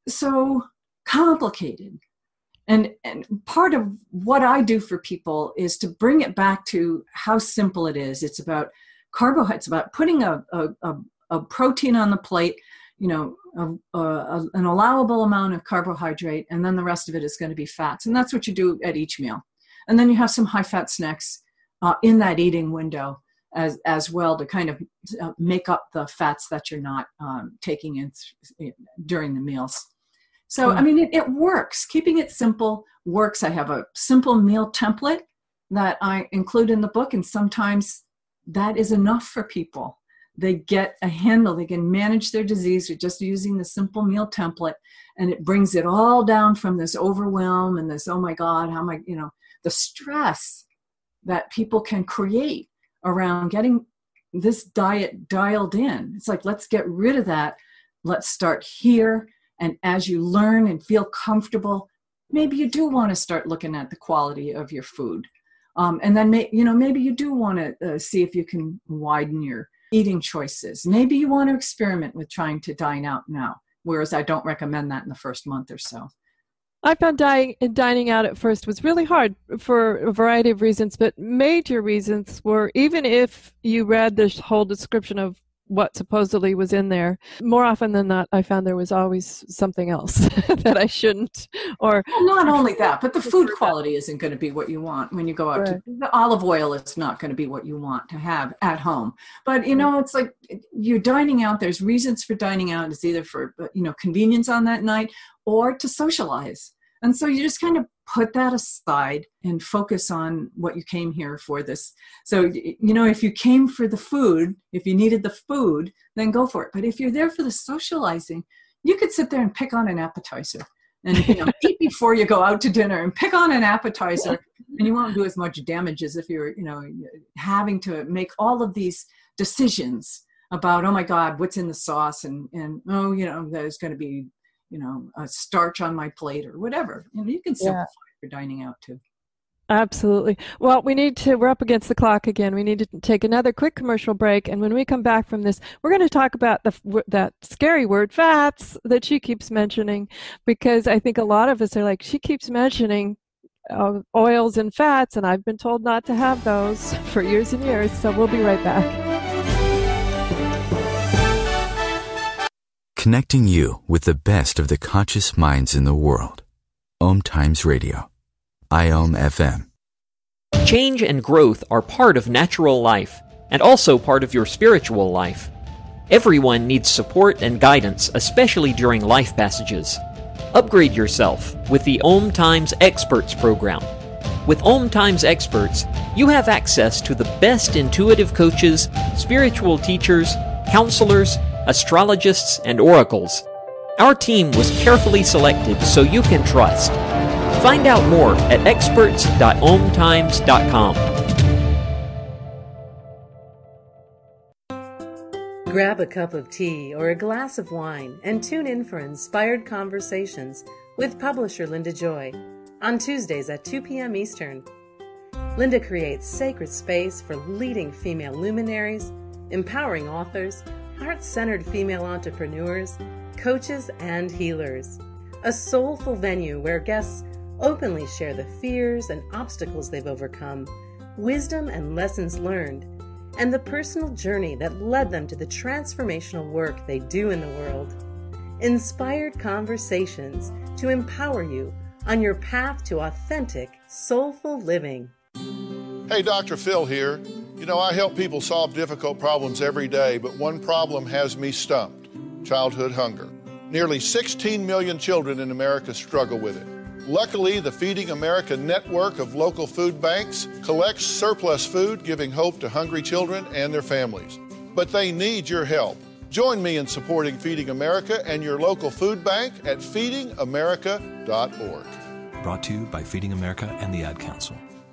so complicated. And, and part of what I do for people is to bring it back to how simple it is. It's about carbohydrates, about putting a, a, a, a protein on the plate, you know, a, a, an allowable amount of carbohydrate, and then the rest of it is going to be fats. And that's what you do at each meal. And then you have some high-fat snacks uh, in that eating window as as well, to kind of uh, make up the fats that you're not um, taking in th- during the meals. So, I mean, it, it works. Keeping it simple works. I have a simple meal template that I include in the book, and sometimes that is enough for people. They get a handle. They can manage their disease with just using the simple meal template, and it brings it all down from this overwhelm and this, oh my God, how am I, you know, the stress that people can create around getting this diet dialed in. It's like, let's get rid of that. Let's start here. And as you learn and feel comfortable, maybe you do want to start looking at the quality of your food. Um, and then, may, you know, maybe you do want to uh, see if you can widen your eating choices. Maybe you want to experiment with trying to dine out now, whereas I don't recommend that in the first month or so. I found dining, dining out at first was really hard for a variety of reasons, but major reasons were, even if you read this whole description of what supposedly was in there, more often than not, I found there was always something else that I shouldn't. Or well, not only that, but the food quality isn't going to be what you want when you go out. Right. To the olive oil is not going to be what you want to have at home. But you know, it's like you're dining out. There's reasons for dining out. It's either for, you know, convenience on that night or to socialize. And so you just kind of put that aside and focus on what you came here for this. So, you know, if you came for the food, if you needed the food, then go for it. But if you're there for the socializing, you could sit there and pick on an appetizer and, you know, eat before you go out to dinner and pick on an appetizer, and you won't do as much damage as if you're, you know, having to make all of these decisions about, oh my God, what's in the sauce, and, and oh, you know, there's going to be, you know, a starch on my plate or whatever. You know, you can simplify yeah. for dining out too. Absolutely. Well, we need to, we're up against the clock again. We need to take another quick commercial break. And when we come back from this, we're going to talk about the that scary word, fats, that she keeps mentioning, because I think a lot of us are like, she keeps mentioning uh, oils and fats, and I've been told not to have those for years and years. So we'll be right back. connecting you with the best of the conscious minds in the world. Om Times Radio. I O M F M. Change and growth are part of natural life, and also part of your spiritual life. Everyone needs support and guidance, especially during life passages. Upgrade yourself with the Om Times Experts program. With Om Times Experts, you have access to the best intuitive coaches, spiritual teachers, counselors, astrologists, and oracles. Our team was carefully selected so you can trust. Find out more at experts dot om times dot com. Grab a cup of tea or a glass of wine and tune in for Inspired Conversations with publisher Linda Joy on Tuesdays at two p.m. Eastern. Linda creates sacred space for leading female luminaries, empowering authors, heart-centered female entrepreneurs, coaches, and healers. A soulful venue where guests openly share the fears and obstacles they've overcome, wisdom and lessons learned, and the personal journey that led them to the transformational work they do in the world. Inspired Conversations to empower you on your path to authentic, soulful living. Hey, Doctor Phil here. You know, I help people solve difficult problems every day, but one problem has me stumped: childhood hunger. Nearly sixteen million children in America struggle with it. Luckily, the Feeding America network of local food banks collects surplus food, giving hope to hungry children and their families. But they need your help. Join me in supporting Feeding America and your local food bank at feeding america dot org. Brought to you by Feeding America and the Ad Council.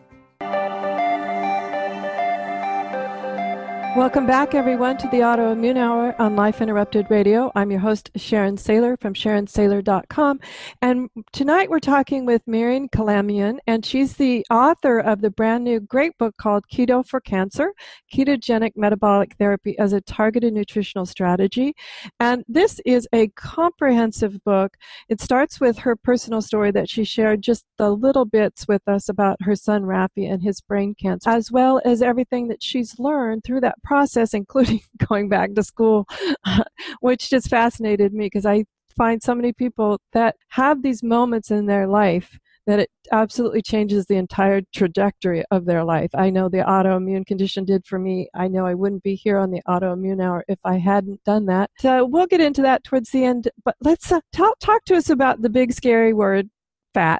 Welcome back, everyone, to the Autoimmune Hour on Life Interrupted Radio. I'm your host, Sharon Saylor from sharon saylor dot com. And tonight we're talking with Marion Kalamian, and she's the author of the brand new great book called Keto for Cancer, Ketogenic Metabolic Therapy as a Targeted Nutritional Strategy. And this is a comprehensive book. It starts with her personal story that she shared just the little bits with us about her son, Rafi, and his brain cancer, as well as everything that she's learned through that process, including going back to school, which just fascinated me because I find so many people that have these moments in their life that it absolutely changes the entire trajectory of their life. I know the autoimmune condition did for me. I know I wouldn't be here on the Autoimmune Hour if I hadn't done that. So we'll get into that towards the end, but let's uh, talk, talk to us about the big scary word, fat.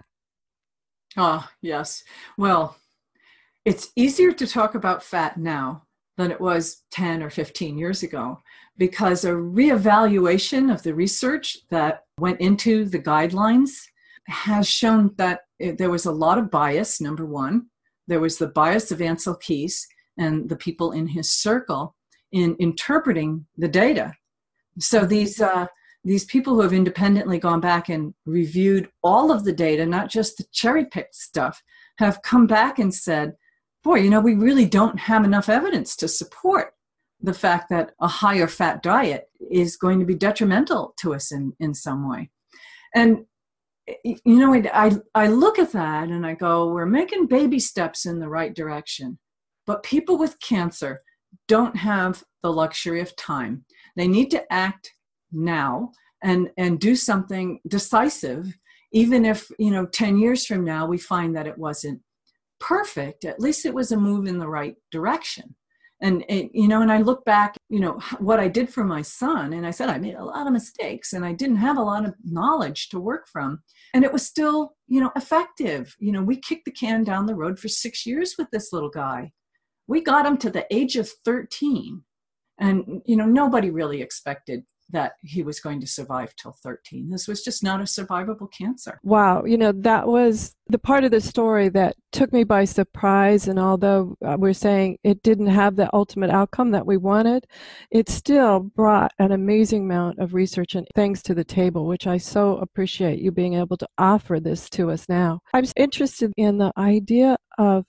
Ah, yes. Well, it's easier to talk about fat now than it was ten or fifteen years ago, because a reevaluation of the research that went into the guidelines has shown that it, there was a lot of bias, number one. There was the bias of Ansel Keys and the people in his circle in interpreting the data. So these uh, these people who have independently gone back and reviewed all of the data, not just the cherry-picked stuff, have come back and said, boy, you know, we really don't have enough evidence to support the fact that a higher fat diet is going to be detrimental to us in, in some way. And, you know, I, I look at that and I go, we're making baby steps in the right direction. But people with cancer don't have the luxury of time. They need to act now and, and do something decisive, even if, you know, ten years from now we find that it wasn't perfect. At least it was a move in the right direction. And, it, you know, and I look back, you know, what I did for my son, and I said I made a lot of mistakes and I didn't have a lot of knowledge to work from. And it was still, you know, effective. You know, we kicked the can down the road for six years with this little guy. We got him to the age of thirteen. And, you know, nobody really expected that he was going to survive till thirteen. This was just not a survivable cancer. Wow. You know, that was the part of the story that took me by surprise. And although we're saying it didn't have the ultimate outcome that we wanted, it still brought an amazing amount of research and things to the table, which I so appreciate you being able to offer this to us now. I'm interested in the idea of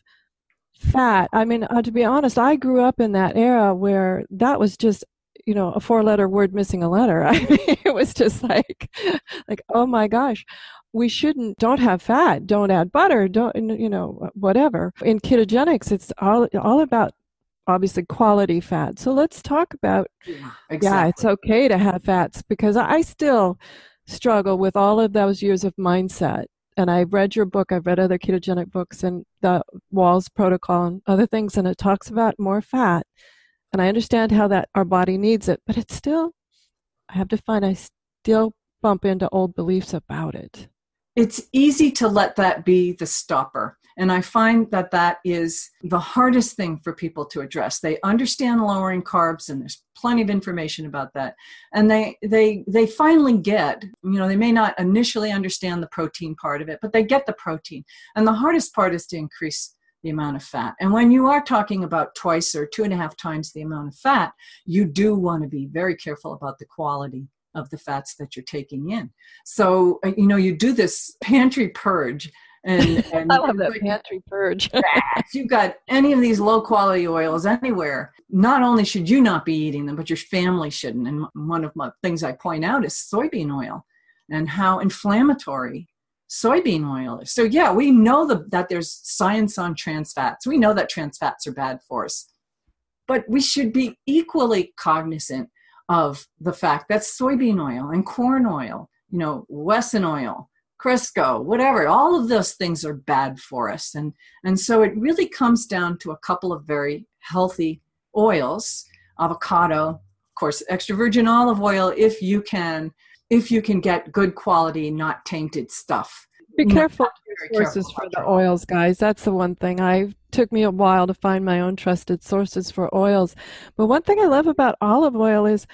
fat. I mean, uh, to be honest, I grew up in that era where that was just, you know, a four-letter word missing a letter. I mean, it was just like, like, oh my gosh, we shouldn't, don't have fat, don't add butter, don't, you know, whatever. In ketogenics, it's all all about obviously quality fat. So let's talk about, yeah, exactly. yeah, it's okay to have fats, because I still struggle with all of those years of mindset. And I've read your book, I've read other ketogenic books and the Wahls Protocol and other things, and it talks about more fat. And I understand how that our body needs it, but it's still, I have to find, I still bump into old beliefs about it. It's easy to let that be the stopper. And I find that that is the hardest thing for people to address. They understand lowering carbs, and there's plenty of information about that. And they they they finally get, you know, they may not initially understand the protein part of it, but they get the protein. And the hardest part is to increase the amount of fat. And when you are talking about twice or two and a half times the amount of fat, you do want to be very careful about the quality of the fats that you're taking in. So, you know, you do this pantry purge. And, and I love that like, pantry purge. If you've got any of these low quality oils anywhere, not only should you not be eating them, but your family shouldn't. And one of my things I point out is soybean oil and how inflammatory soybean oil is. So yeah, we know the, that there's science on trans fats. We know that trans fats are bad for us, but we should be equally cognizant of the fact that soybean oil and corn oil, you know, Wesson oil, Crisco, whatever, all of those things are bad for us. And, and so it really comes down to a couple of very healthy oils, avocado, of course, extra virgin olive oil, if you can, if you can get good quality, not tainted stuff. Be you careful know, with sources for the oils, guys. That's the one thing. I took me a while to find my own trusted sources for oils. But one thing I love about olive oil is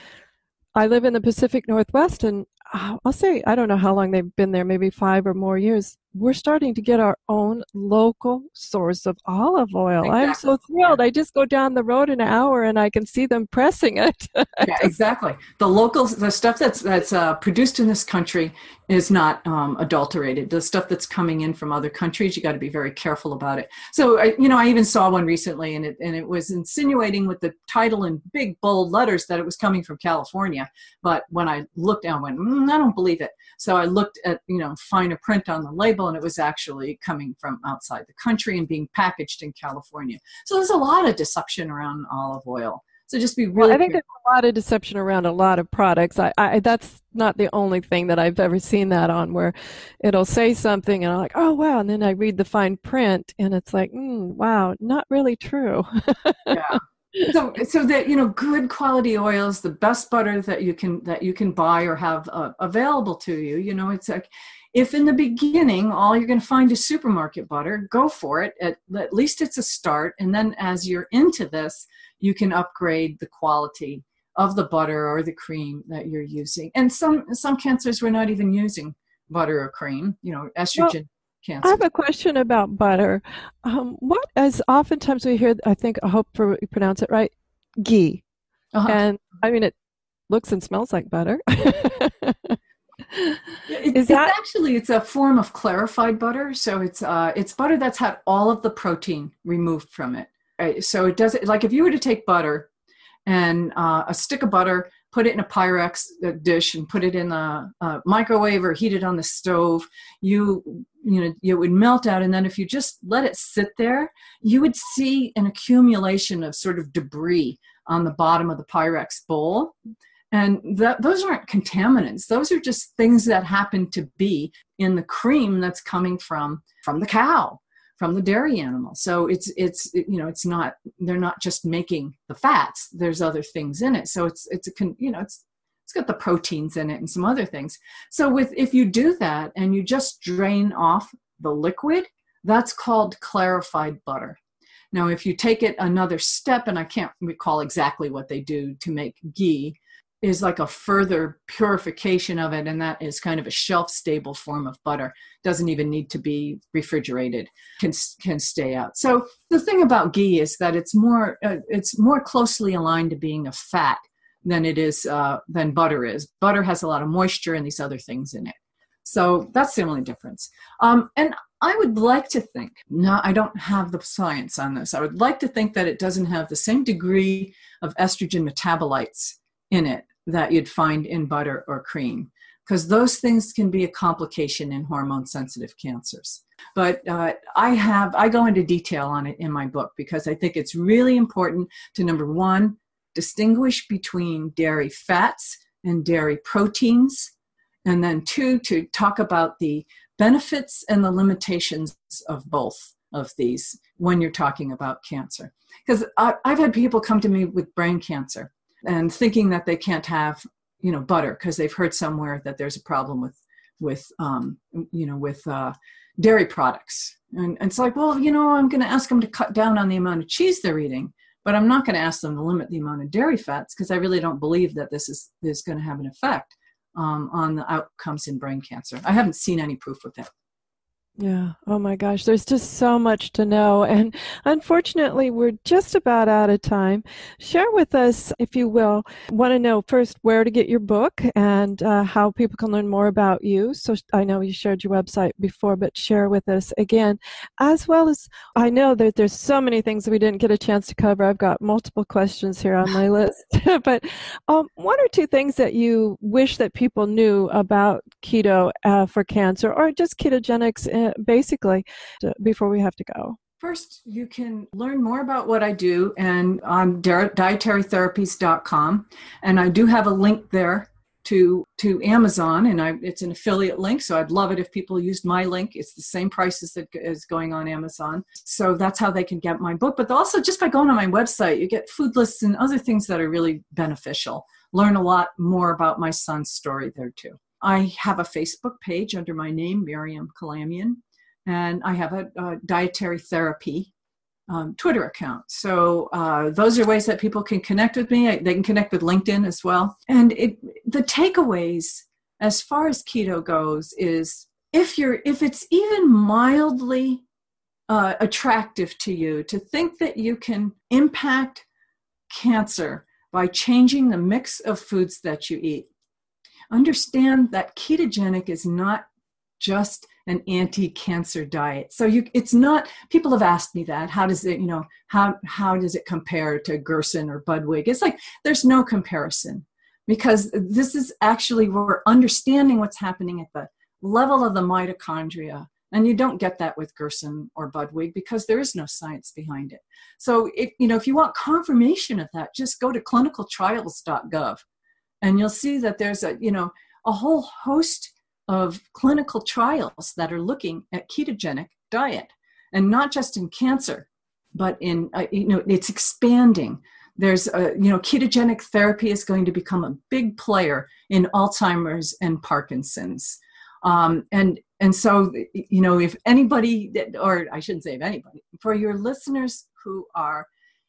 I live in the Pacific Northwest, and I'll say, I don't know how long they've been there, maybe five or more years. We're starting to get our own local source of olive oil. Exactly. I'm so thrilled. I just go down the road an hour and I can see them pressing it. Yeah, exactly. The local, the stuff that's that's uh, produced in this country is not um, adulterated. The stuff that's coming in from other countries, you got to be very careful about it. So, I, you know, I even saw one recently, and it and it was insinuating with the title in big bold letters that it was coming from California. But when I looked down, I went, mm, I don't believe it. So I looked at, you know, finer print on the label, and it was actually coming from outside the country and being packaged in California. So there's a lot of deception around olive oil. So just be really well, I think careful. There's a lot of deception around a lot of products. I, I that's not the only thing that I've ever seen that on, where it'll say something and I'm like, oh, wow. And then I read the fine print and it's like, mm, wow, not really true. Yeah. So, so that, you know, good quality oils, the best butter that you can, that you can buy or have uh, available to you, you know, it's like, if in the beginning, all you're going to find is supermarket butter, go for it. At, at least it's a start. And then as you're into this, you can upgrade the quality of the butter or the cream that you're using. And some, some cancers, we're not even using butter or cream, you know, estrogen. Well, cancer. I have a question about butter. Um, what, as oftentimes we hear, I think, I hope for, you pronounce it right, ghee. Uh-huh. And I mean, it looks and smells like butter. It, Is that it's actually it's a form of clarified butter, so it's uh it's butter that's had all of the protein removed from it. Right? So it does it like if you were to take butter and uh, a stick of butter, put it in a Pyrex dish and put it in a, a microwave or heat it on the stove, you you know it would melt out, and then if you just let it sit there, you would see an accumulation of sort of debris on the bottom of the Pyrex bowl. And that, those aren't contaminants. Those are just things that happen to be in the cream that's coming from, from the cow, from the dairy animal. So it's, it's, it, you know, it's not, they're not just making the fats. There's other things in it. So it's, it's a, you know, it's, it's got the proteins in it and some other things. So with, if you do that and you just drain off the liquid, that's called clarified butter. Now, if you take it another step, and I can't recall exactly what they do to make ghee, is like a further purification of it, and that is kind of a shelf-stable form of butter. Doesn't even need to be refrigerated, can can stay out. So the thing about ghee is that it's more uh, it's more closely aligned to being a fat than it is uh, than butter is. Butter has a lot of moisture and these other things in it. So that's the only difference. Um, and I would like to think, no, I don't have the science on this. I would like to think that it doesn't have the same degree of estrogen metabolites in it that you'd find in butter or cream. because those things can be a complication in hormone-sensitive cancers. But uh, I have, I go into detail on it in my book because I think it's really important to, number one, distinguish between dairy fats and dairy proteins, and then two, to talk about the benefits and the limitations of both of these when you're talking about cancer. Because I've had people come to me with brain cancer and thinking that they can't have, you know, butter because they've heard somewhere that there's a problem with, with, um, you know, with uh, dairy products. And, and it's like, well, you know, I'm going to ask them to cut down on the amount of cheese they're eating, but I'm not going to ask them to limit the amount of dairy fats because I really don't believe that this is, is going to have an effect um, on the outcomes in brain cancer. I haven't seen any proof of that. Yeah. Oh my gosh. There's just so much to know. And unfortunately, we're just about out of time. Share with us, if you will, want to know first where to get your book and uh, how people can learn more about you. So I know you shared your website before, but share with us again, as well as I know that there's so many things that we didn't get a chance to cover. I've got multiple questions here on my list, but um, one or two things that you wish that people knew about keto uh, for cancer or just ketogenics in basically, before we have to go. First, you can learn more about what I do and on dietary therapies dot com. And I do have a link there to to Amazon, and I, it's an affiliate link, so I'd love it if people used my link. It's the same prices that is going on Amazon. So that's how they can get my book. But also, just by going on my website, you get food lists and other things that are really beneficial. Learn a lot more about my son's story there, too. I have a Facebook page under my name, Miriam Kalamian, and I have a, a dietary therapy um, Twitter account. So uh, those are ways that people can connect with me. I, they can connect with LinkedIn as well. And it, the takeaways as far as keto goes is if you're if it's even mildly uh, attractive to you to think that you can impact cancer by changing the mix of foods that you eat, understand that ketogenic is not just an anti-cancer diet. So you, it's not, people have asked me that, how does it, you know, how, how does it compare to Gerson or Budwig? It's like, there's no comparison because this is actually, we're understanding what's happening at the level of the mitochondria. And you don't get that with Gerson or Budwig because there is no science behind it. So if, you know, if you want confirmation of that, just go to clinical trials dot gov. And you'll see that there's a, you know, a whole host of clinical trials that are looking at ketogenic diet, and not just in cancer, but in, uh, you know, it's expanding. There's a, you know, ketogenic therapy is going to become a big player in Alzheimer's and Parkinson's. Um, and, and so, you know, if anybody, or I shouldn't say if anybody, for your listeners who are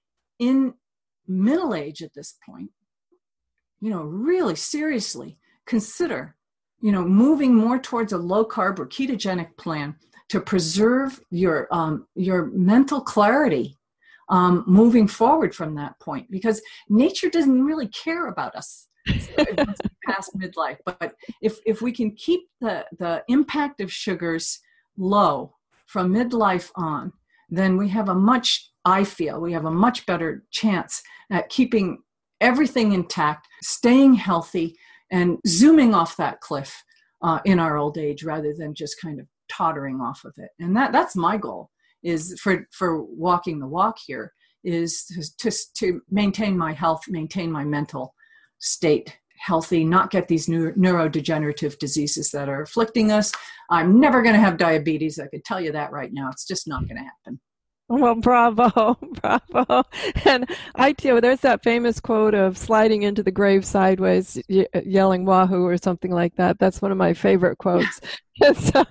in middle age at this point, you know, really seriously consider, you know, moving more towards a low carb or ketogenic plan to preserve your um, your mental clarity um, moving forward from that point, because nature doesn't really care about us once we pass midlife. But if if we can keep the the impact of sugars low from midlife on, then we have a much, I feel, we have a much better chance at keeping everything intact, staying healthy, and zooming off that cliff uh, in our old age rather than just kind of tottering off of it. And that that's my goal, is for, for walking the walk here, is to, to, to maintain my health, maintain my mental state healthy, not get these new neurodegenerative diseases that are afflicting us. I'm never going to have diabetes. I can tell you that right now. It's just not going to happen. Well, bravo, bravo. And I too, there's that famous quote of sliding into the grave sideways, ye- yelling wahoo or something like that. That's one of my favorite quotes. And so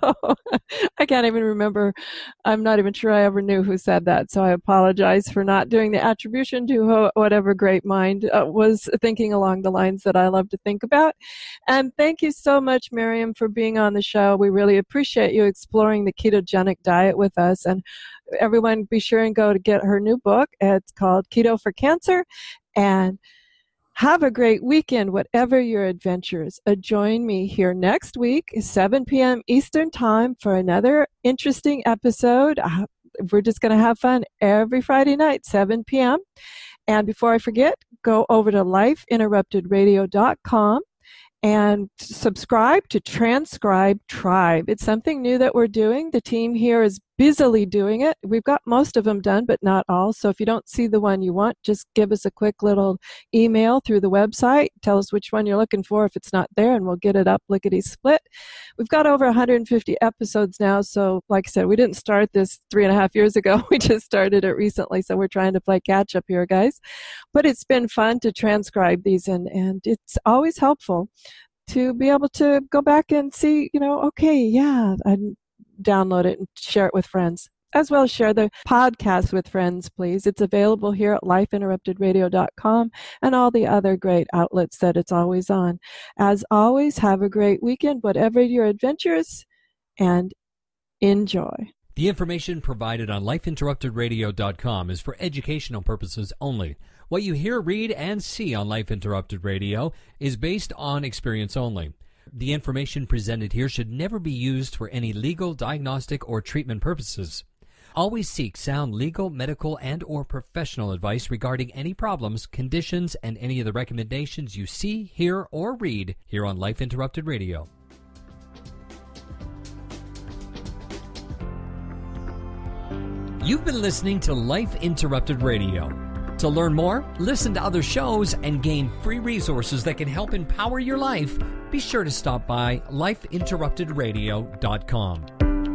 I can't even remember. I'm not even sure I ever knew who said that. So I apologize for not doing the attribution to ho- whatever great mind uh, was thinking along the lines that I love to think about. And thank you so much, Miriam, for being on the show. We really appreciate you exploring the ketogenic diet with us. And everyone, be sure and go to get her new book. It's called Keto for Cancer. And have a great weekend, whatever your adventures. Uh, join me here next week, seven p.m. Eastern Time, for another interesting episode. Uh, we're just going to have fun every Friday night, seven p.m. And before I forget, go over to life interrupted radio dot com and subscribe to Transcribe Tribe. It's something new that we're doing. The team here is busily doing it. We've got most of them done, but not all. So if you don't see the one you want, just give us a quick little email through the website. Tell us which one you're looking for if it's not there, and we'll get it up lickety-split. We've got over one hundred fifty episodes now. So like I said, we didn't start this three and a half years ago. We just started it recently. So we're trying to play catch up here, guys. But it's been fun to transcribe these, and, and it's always helpful to be able to go back and see, you know, okay, yeah, and download it and share it with friends, as well as share the podcast with friends, please. It's available here at life interrupted radio dot com and all the other great outlets that it's always on. As always, have a great weekend, whatever your adventures, and enjoy. The information provided on life interrupted radio dot com is for educational purposes only. What you hear, read, and see on Life Interrupted Radio is based on experience only. The information presented here should never be used for any legal, diagnostic, or treatment purposes. Always seek sound legal, medical, and or professional advice regarding any problems, conditions, and any of the recommendations you see, hear, or read here on Life Interrupted Radio. You've been listening to Life Interrupted Radio. To learn more, listen to other shows, and gain free resources that can help empower your life, be sure to stop by life interrupted radio dot com.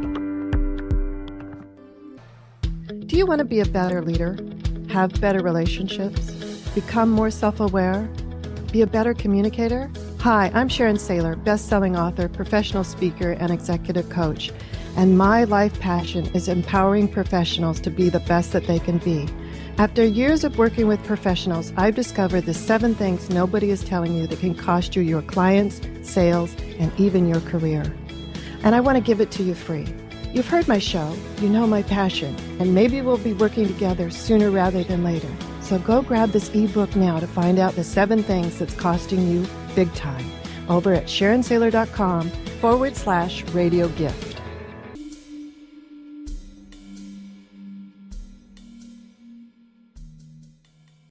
Do you want to be a better leader, have better relationships, become more self-aware, be a better communicator? Hi, I'm Sharon Saylor, best-selling author, professional speaker, and executive coach. And my life passion is empowering professionals to be the best that they can be. After years of working with professionals, I've discovered the seven things nobody is telling you that can cost you your clients, sales, and even your career. And I want to give it to you free. You've heard my show, you know my passion, and maybe we'll be working together sooner rather than later. So go grab this ebook now to find out the seven things that's costing you big time over at sharon saylor dot com forward slash radio gift.